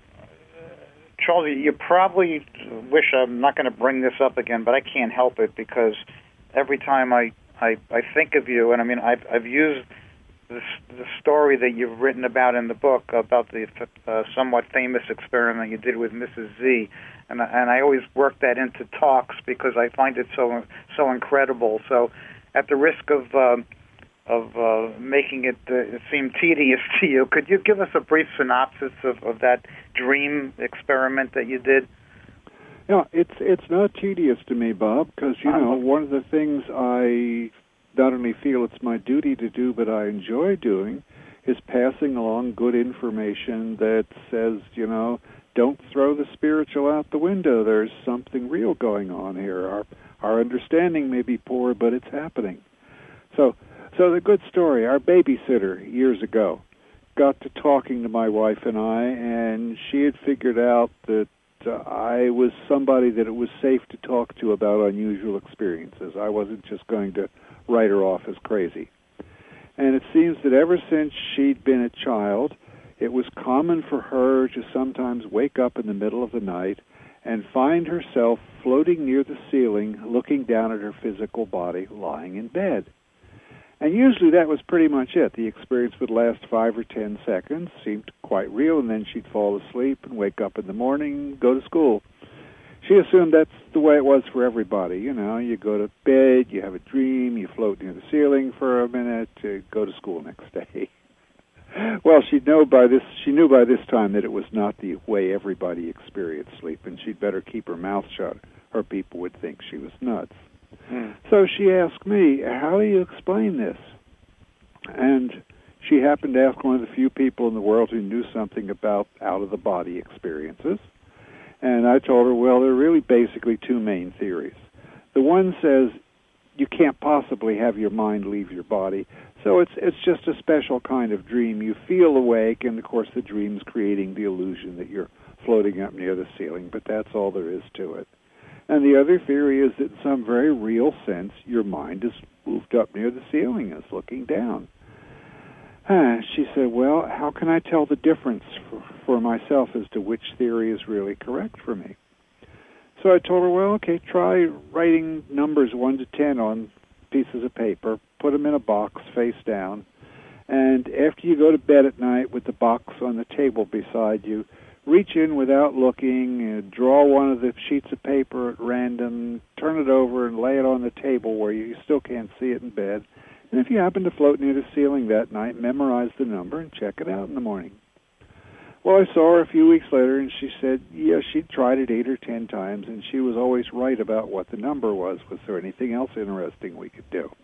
Charles, you probably wish I'm not going to bring this up again, but I can't help it because every time I, I, I think of you, and I mean, I've, I've used this, the story that you've written about in the book about the uh, somewhat famous experiment you did with Missus Z, and, and I always work that into talks because I find it so so incredible. So, at the risk of uh, of uh, making it uh, seem tedious to you, could you give us a brief synopsis of, of that dream experiment that you did? Yeah, it's it's not tedious to me, Bob, because, you know, one of the things I not only feel it's my duty to do, but I enjoy doing, is passing along good information that says, you know, don't throw the spiritual out the window. There's something real going on here. Our our understanding may be poor, but it's happening. So, so the good story, our babysitter years ago got to talking to my wife and I, and she had figured out that uh, I was somebody that it was safe to talk to about unusual experiences. I wasn't just going to write her off as crazy. And it seems that ever since she'd been a child, it was common for her to sometimes wake up in the middle of the night and find herself floating near the ceiling, looking down at her physical body lying in bed. And usually that was pretty much it. The experience would last five or ten seconds, seemed quite real, and then she'd fall asleep and wake up in the morning, go to school. She assumed that's the way it was for everybody. You know, you go to bed, you have a dream, you float near the ceiling for a minute, to go to school next day. Well, she know by this. She knew by this time that it was not the way everybody experienced sleep, and she'd better keep her mouth shut, or people would think she was nuts. Hmm. So she asked me, "How do you explain this?" And she happened to ask one of the few people in the world who knew something about out-of-the-body experiences. And I told her, well, there are really basically two main theories. The one says you can't possibly have your mind leave your body, so it's it's just a special kind of dream. You feel awake, and of course the dream's creating the illusion that you're floating up near the ceiling, but that's all there is to it. And the other theory is that in some very real sense, your mind is moved up near the ceiling and is looking down. Ah, she said, well, how can I tell the difference for, for myself as to which theory is really correct for me? So I told her, well, okay, try writing numbers one to ten on pieces of paper, put them in a box face down, and after you go to bed at night with the box on the table beside you, reach in without looking, uh, draw one of the sheets of paper at random, turn it over and lay it on the table where you still can't see it in bed. And if you happen to float near the ceiling that night, memorize the number and check it out in the morning. Well, I saw her a few weeks later, and she said, yeah, she'd tried it eight or ten times, and she was always right about what the number was. Was there anything else interesting we could do?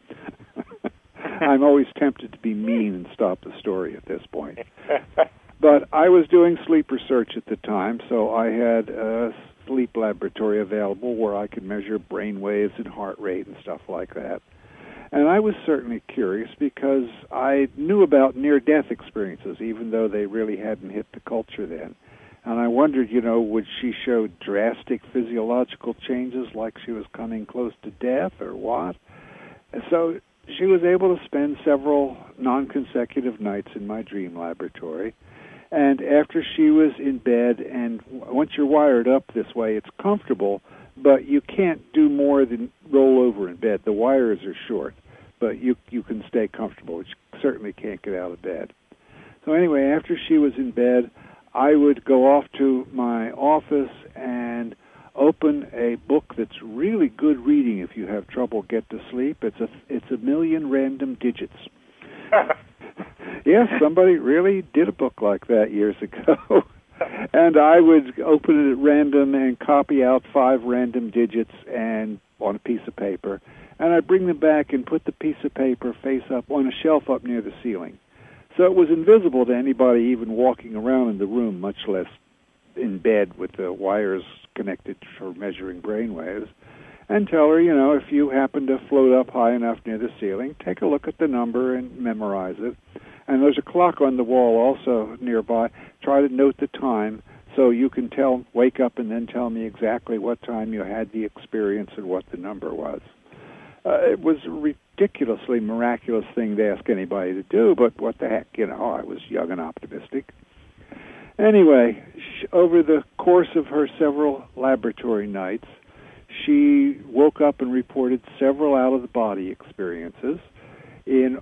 I'm always tempted to be mean and stop the story at this point. But I was doing sleep research at the time, so I had a sleep laboratory available where I could measure brain waves and heart rate and stuff like that. And I was certainly curious because I knew about near-death experiences, even though they really hadn't hit the culture then. And I wondered, you know, would she show drastic physiological changes like she was coming close to death or what? And so she was able to spend several non-consecutive nights in my dream laboratory. And after she was in bed, and once you're wired up this way, it's comfortable, but you can't do more than roll over in bed. The wires are short, but you you can stay comfortable, which certainly can't get out of bed. So anyway, after she was in bed, I would go off to my office and open a book that's really good reading if you have trouble get to sleep. It's a it's a million random digits. Yes, somebody really did a book like that years ago. And I would open it at random and copy out five random digits and on a piece of paper. And I'd bring them back and put the piece of paper face up on a shelf up near the ceiling. So it was invisible to anybody even walking around in the room, much less in bed with the wires connected for measuring brain waves. And tell her, you know, if you happen to float up high enough near the ceiling, take a look at the number and memorize it. And there's a clock on the wall also nearby. Try to note the time so you can tell, wake up and then tell me exactly what time you had the experience and what the number was. Uh, it was a ridiculously miraculous thing to ask anybody to do, but what the heck, you know, I was young and optimistic. Anyway, sh- over the course of her several laboratory nights, she woke up and reported several out-of-the-body experiences in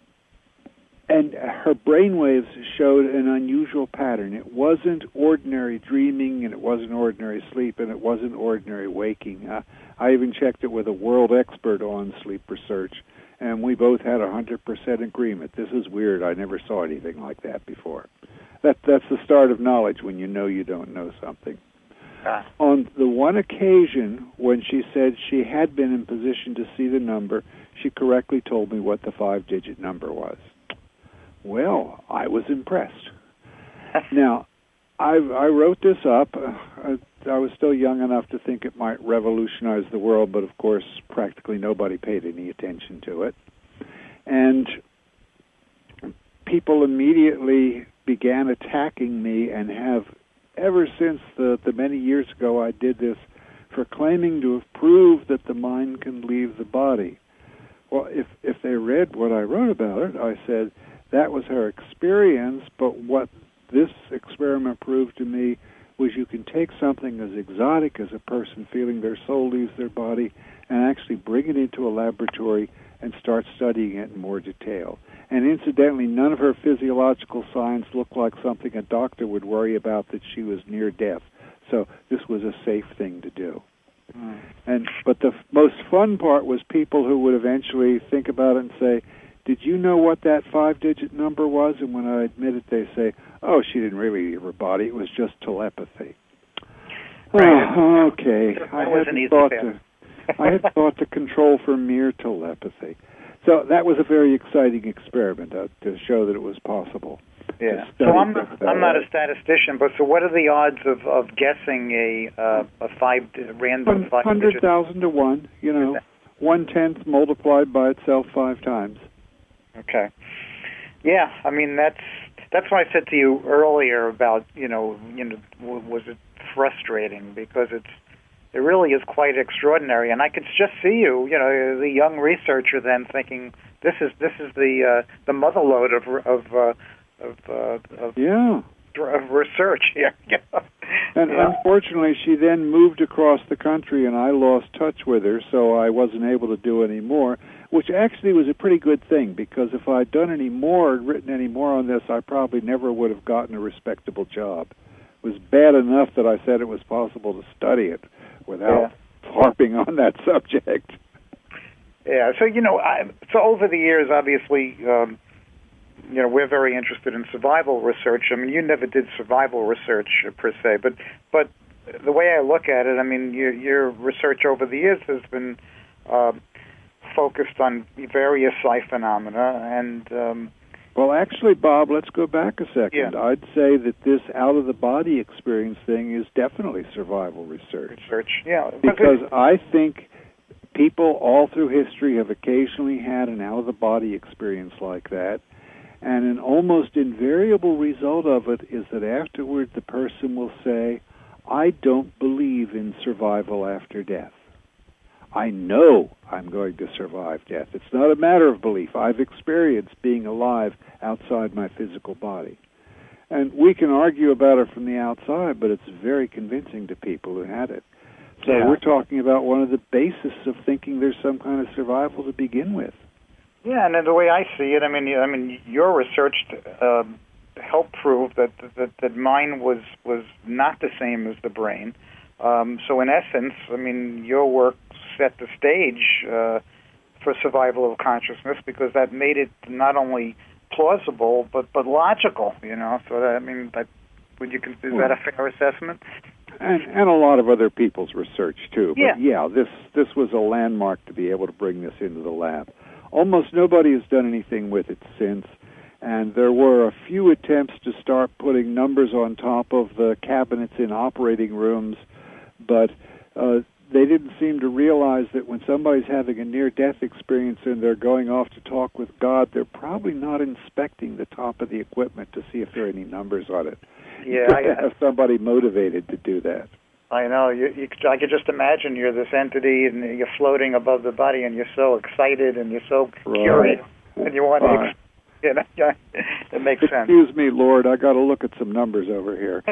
And her brainwaves showed an unusual pattern. It wasn't ordinary dreaming, and it wasn't ordinary sleep, and it wasn't ordinary waking. Uh, I even checked it with a world expert on sleep research, and we both had a one hundred percent agreement. This is weird. I never saw anything like that before. That, that's the start of knowledge, when you know you don't know something. Ah. On the one occasion when she said she had been in position to see the number, she correctly told me what the five-digit number was. Well, I was impressed. Now, I, I wrote this up. I, I was still young enough to think it might revolutionize the world, but of course, practically nobody paid any attention to it. And people immediately began attacking me and have, ever since the, the many years ago I did this, for claiming to have proved that the mind can leave the body. Well, if, if they read what I wrote about it, I said, that was her experience, but what this experiment proved to me was you can take something as exotic as a person feeling their soul leaves their body and actually bring it into a laboratory and start studying it in more detail. And incidentally, none of her physiological signs looked like something a doctor would worry about, that she was near death. So this was a safe thing to do. Mm. And but the f- most fun part was people who would eventually think about it and say, did you know what that five-digit number was? And when I admit it, they say, oh, she didn't really leave her body. It was just telepathy. Right. Oh, okay. I hadn't thought to, I had thought to control for mere telepathy. So that was a very exciting experiment uh, to show that it was possible. Yeah. So I'm not, I'm not a statistician, but so what are the odds of, of guessing a uh, a five random five? Hundred thousand to one. You know, one tenth multiplied by itself five times. Okay. Yeah, I mean that's that's why I said to you earlier about you know you know w- was it frustrating, because it's it really is quite extraordinary, and I could just see you you know the young researcher then thinking this is this is the uh, the motherlode of of uh, of, uh, of yeah of research here. And yeah. Unfortunately, she then moved across the country, and I lost touch with her, so I wasn't able to do any more, which actually was a pretty good thing, because if I'd done any more, written any more on this, I probably never would have gotten a respectable job. It was bad enough that I said it was possible to study it without yeah. harping on that subject. Yeah, so, you know, I, so over the years, obviously, um, you know, we're very interested in survival research. I mean, you never did survival research uh, per se, but but the way I look at it, I mean, your, your research over the years has been uh, focused on various psi phenomena, and um, well, actually, Bob, let's go back a second. Yeah. I'd say that this out-of-the-body experience thing is definitely survival research. Research, yeah, because I think people all through history have occasionally had an out-of-the-body experience like that. And an almost invariable result of it is that afterward the person will say, I don't believe in survival after death. I know I'm going to survive death. It's not a matter of belief. I've experienced being alive outside my physical body. And we can argue about it from the outside, but it's very convincing to people who had it. So yeah. we're talking about one of the bases of thinking there's some kind of survival to begin with. Yeah, and the way I see it, I mean, I mean, your research uh, helped prove that, that that mine was was not the same as the brain. Um, so, in essence, I mean, your work set the stage uh, for survival of consciousness, because that made it not only plausible but but logical. You know, so that, I mean, that would you consider well, that a fair assessment? And, and a lot of other people's research too. But yeah, yeah this this was a landmark to be able to bring this into the lab. Almost nobody has done anything with it since, and there were a few attempts to start putting numbers on top of the cabinets in operating rooms, but uh, they didn't seem to realize that when somebody's having a near-death experience and they're going off to talk with God, they're probably not inspecting the top of the equipment to see if there are any numbers on it. Yeah, you I have somebody motivated to do that. I know. You, you, I could just imagine you're this entity and you're floating above the body, and you're so excited and you're so right. curious, and you want right. to, you know, it makes sense. Excuse me, Lord, I got to look at some numbers over here.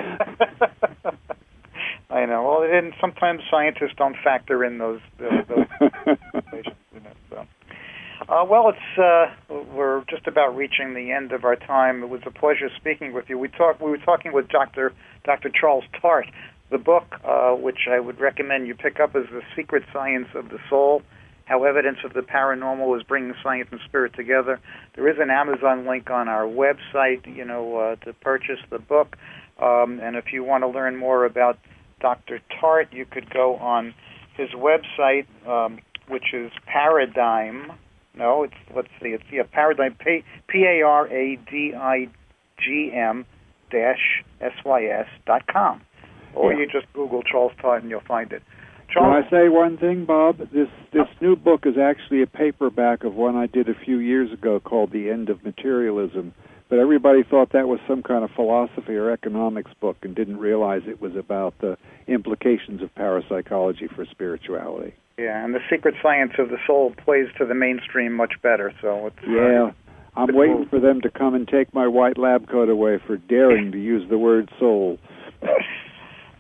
I know. Well, and sometimes scientists don't factor in those those, those situations, you know, so. Uh, well, it's uh, we're just about reaching the end of our time. It was a pleasure speaking with you. We talked. We were talking with Doctor Doctor Charles Tart. The book, uh, which I would recommend you pick up, is The Secret Science of the Soul: How Evidence of the Paranormal is Bringing Science and Spirit Together. There is an Amazon link on our website, you know, uh, to purchase the book. Um, and if you want to learn more about Doctor Tart, you could go on his website, um, which is Paradigm. No, it's let's see, it's yeah, Paradigm P A R A D I G M dash S Y S dot com. Or yeah. you just Google Charles Tart and you'll find it. Charles, Can I say one thing, Bob? This this new book is actually a paperback of one I did a few years ago called The End of Materialism. But everybody thought that was some kind of philosophy or economics book and didn't realize it was about the implications of parapsychology for spirituality. Yeah, and The Secret Science of the Soul plays to the mainstream much better. So it's yeah. Uh, I'm waiting for them to come and take my white lab coat away for daring to use the word soul.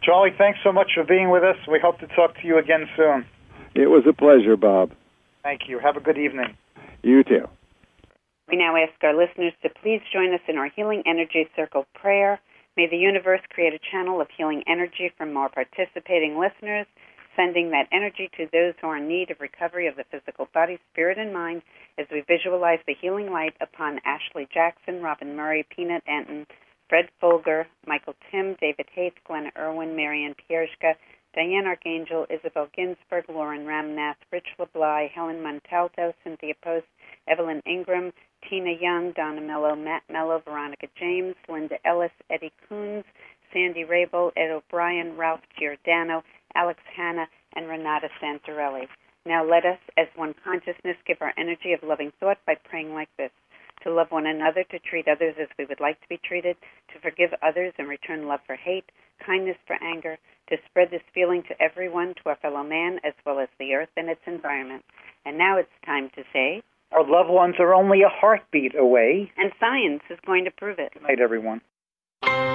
Charlie, thanks so much for being with us. We hope to talk to you again soon. It was a pleasure, Bob. Thank you. Have a good evening. You too. We now ask our listeners to please join us in our Healing Energy Circle prayer. May the universe create a channel of healing energy from our participating listeners, sending that energy to those who are in need of recovery of the physical body, spirit, and mind as we visualize the healing light upon Ashley Jackson, Robin Murray, Peanut Anton, Fred Folger, Michael Tim, David Haith, Glenna Irwin, Marianne Pierzka, Diane Archangel, Isabel Ginsberg, Lauren Ramnath, Rich LeBly, Helen Montalto, Cynthia Post, Evelyn Ingram, Tina Young, Donna Mello, Matt Mello, Veronica James, Linda Ellis, Eddie Coons, Sandy Rabel, Ed O'Brien, Ralph Giordano, Alex Hanna, and Renata Santarelli. Now let us, as one consciousness, give our energy of loving thought by praying like this: to love one another, to treat others as we would like to be treated, to forgive others and return love for hate, kindness for anger, to spread this feeling to everyone, to our fellow man, as well as the earth and its environment. And now it's time to say, our loved ones are only a heartbeat away. And science is going to prove it. Good night, everyone.